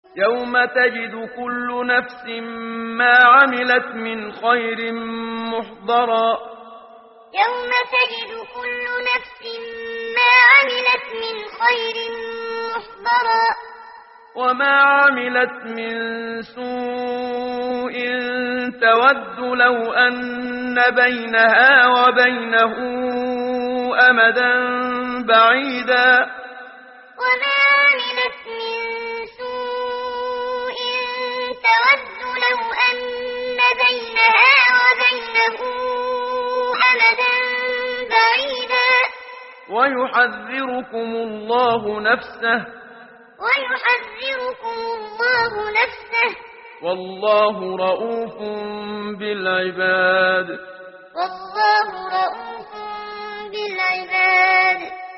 يوم تجد كل نفس ما عملت من خير محضرا يوم تجد كل نفس ما عملت من خير محضرا وما عملت من سوء تود لو أن بينها وبينه أمدا بعيدا وما عملت من سوء تود لو أن بينها وبينه أمدا بعيدا ويحذركم الله نفسه والله رؤوف بالعباد والله رؤوف بالعباد